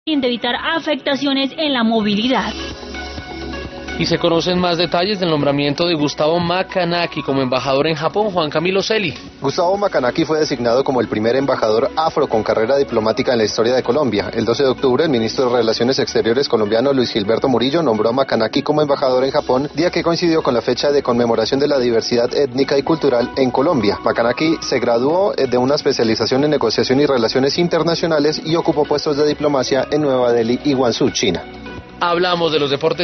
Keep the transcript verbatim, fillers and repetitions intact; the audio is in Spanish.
de evitar afectaciones en la movilidad. Y se conocen más detalles del nombramiento de Gustavo Makanaki como embajador en Japón. Juan Camilo Celi. Gustavo Makanaki fue designado como el primer embajador afro con carrera diplomática en la historia de Colombia. El doce de octubre, el ministro de Relaciones Exteriores colombiano Luis Gilberto Murillo nombró a Makanaki como embajador en Japón, día que coincidió con la fecha de conmemoración de la diversidad étnica y cultural en Colombia. Makanaki se graduó de una especialización en negociación y relaciones internacionales y ocupó puestos de diplomacia en Nueva Delhi y Guangzhou, China. Hablamos de los deportes